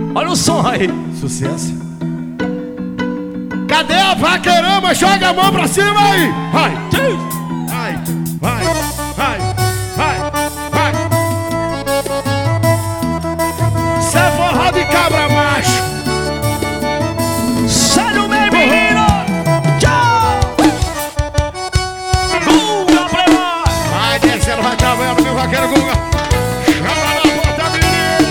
Olha o som aí. Sucesso. Cadê a vaquerama? Joga a mão pra cima aí. Vai, vai, vai, vai, vai, vai. Cê é forró de cabra macho. Sério, meu menino. Tchau. Guga Playboy. Vai descendo, vai trabalhando, meu vaqueiro Guga. Chama na porta, menino.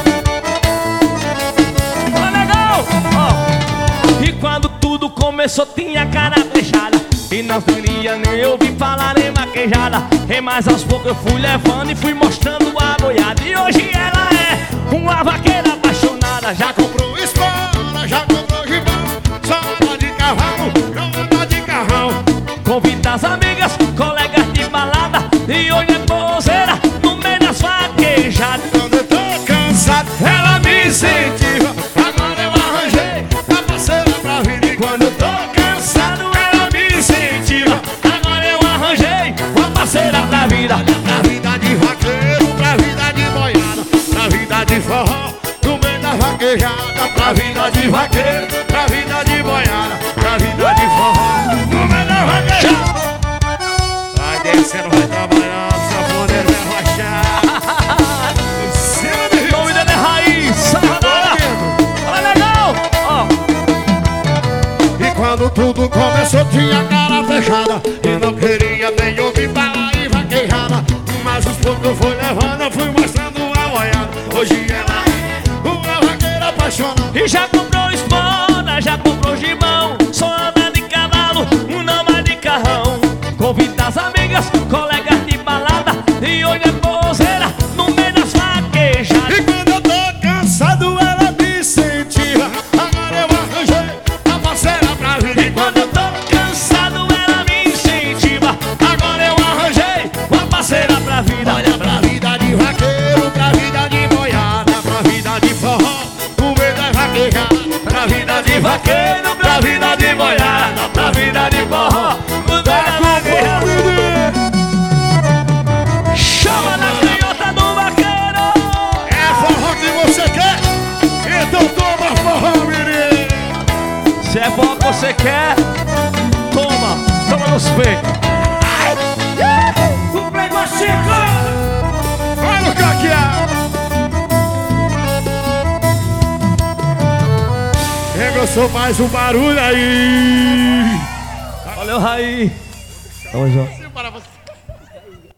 Olha legal. Ó. E quando tudo começou tinha cara fechada e não queria nem ouvir falar nem vaquejada. E mais aos poucos eu fui levando e fui mostrando a boiada. E hoje ela é uma vaqueira apaixonada. Já Comprou espora, já comprou gibão. Só anda de cavalo, não anda de carrão. convida as amigas, colegas de balada. E hoje é poseira no meio das vaquejadas. Quando eu tô cansado, ela me incentiva. Agora eu arranjei a parceira pra vida. E quando eu tô cansado, ela me incentiva. Agora eu arranjei uma parceira pra vida. Pra vida de vaqueiro, pra vida de boiada, pra vida de forró, no meio da vaquejada. Pra vida de vaqueiro, pra vida de boiada, pra vida de forró, no meio da vaquejada. Vai descendo, vai trabalhando, safoneiro vai rochar. O nome dele é Raiz, Salvador. Olha legal. Ó. E quando tudo começou tinha cara fechada e não queria nem ouvir falar em vaquejada. Mas os poucos foi levando, eu fui mostrando a boiada. Hoje ela é uma vaqueira apaixonada. E já comprou espora, já comprou gibão. Só anda de cavalo, não mais de carrão. Convida as amigas, colegas de balada. E hoje é poseira no meio das vaquejadas. E quando eu tô cansado ela me incentiva. Agora eu arranjei a parceira pra vida. E quando eu tô cansado ela me incentiva. Agora eu arranjei uma parceira pra vida. Olha pra vida de vaqueiro, pra vida de boiada, pra vida de forró, no meio da vaquejada. Pra vida de Vaqueiro pra vida de boiada, pra vida de forró, mudar a vaqueira. Chama na canhota do vaqueiro. É forró que você quer? Então toma forró, menino! Se é forró que você quer, toma nos peitos. O Playboy chegou. Vai no caqueado! Engrossou mais um barulho aí! Valeu, Raí. Tamo junto.